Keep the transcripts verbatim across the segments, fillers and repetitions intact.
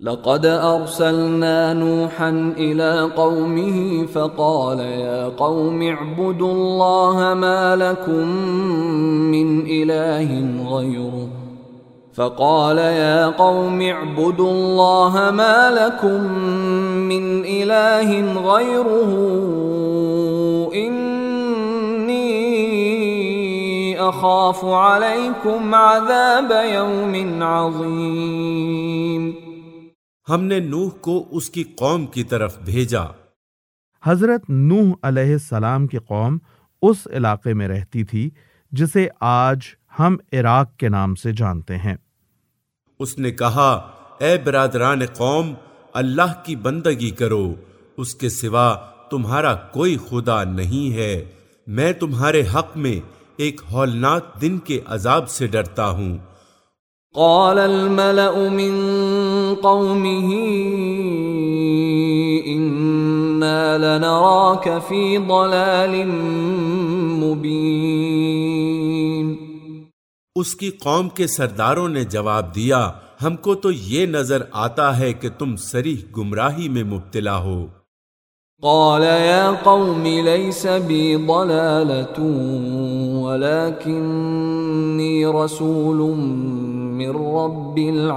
لقد أرسلنا نوحا إلى قومه فقال يا قوم اعبدوا الله ما لكم من إله غيره فقال يا قوم اعبدوا الله ما لكم من إله غيره إني أخاف عليكم عذاب يوم عظيم۔ ہم نے نوح کو اس کی قوم کی طرف بھیجا۔ حضرت نوح علیہ السلام کی قوم اس علاقے میں رہتی تھی جسے آج ہم عراق کے نام سے جانتے ہیں۔ اس نے کہا اے برادران قوم، اللہ کی بندگی کرو، اس کے سوا تمہارا کوئی خدا نہیں ہے، میں تمہارے حق میں ایک ہولناک دن کے عذاب سے ڈرتا ہوں۔ قال الملأ من قومه إنا لنراك في ضلال مبين۔ اس کی قوم کے سرداروں نے جواب دیا، ہم کو تو یہ نظر آتا ہے کہ تم صریح گمراہی میں مبتلا ہو۔ قال يا قوم ليس بي ضلالة ولكني رسول من رب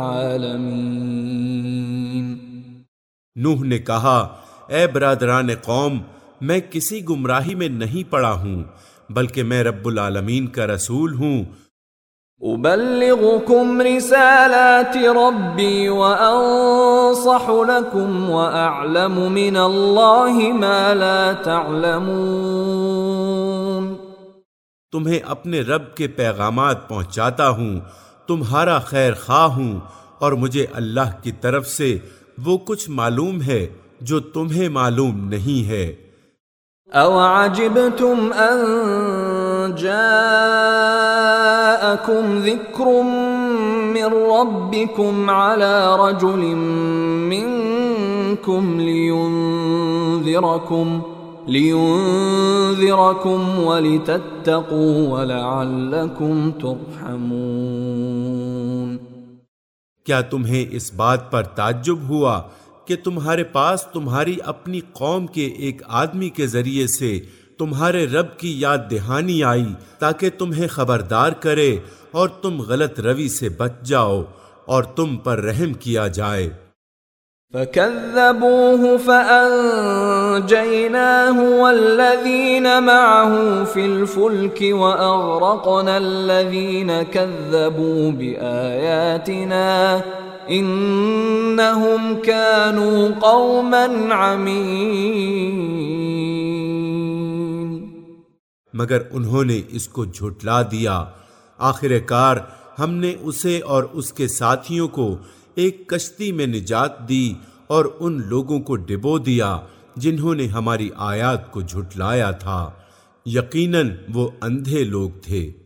العالمین۔ نوح نے کہا اے برادران قوم، میں کسی گمراہی میں نہیں پڑا ہوں، بلکہ میں رب العالمین کا رسول ہوں۔ أبلغكم رسالات ربي وأنصح لكم وأعلم من الله ما لا تعلمون۔ تمہیں اپنے رب کے پیغامات پہنچاتا ہوں، تمہارا خیر خواہ ہوں، اور مجھے اللہ کی طرف سے وہ کچھ معلوم ہے جو تمہیں معلوم نہیں ہے۔ او عجبتم ان جاءكم ذکر من ربكم على رجل منكم لينذركم لِيُنذِرَكُمْ وَلِتَتَّقُوا وَلَعَلَّكُمْ تُرْحَمُونَ۔ کیا تمہیں اس بات پر تعجب ہوا کہ تمہارے پاس تمہاری اپنی قوم کے ایک آدمی کے ذریعے سے تمہارے رب کی یاد دہانی آئی تاکہ تمہیں خبردار کرے اور تم غلط روی سے بچ جاؤ اور تم پر رحم کیا جائے؟ فَكَذَّبُوهُ فَأَنْجَيْنَاهُ وَالَّذِينَ مَعَهُ فِي الْفُلْكِ وَأَغْرَقْنَا الَّذِينَ كَذَّبُوا بِآيَاتِنَا إِنَّهُمْ كَانُوا قَوْمًا عَمِينَ۔ مگر انہوں نے اس کو جھٹلا دیا، آخر کار ہم نے اسے اور اس کے ساتھیوں کو ایک کشتی میں نجات دی اور ان لوگوں کو ڈبو دیا جنہوں نے ہماری آیات کو جھٹلایا تھا، یقیناً وہ اندھے لوگ تھے۔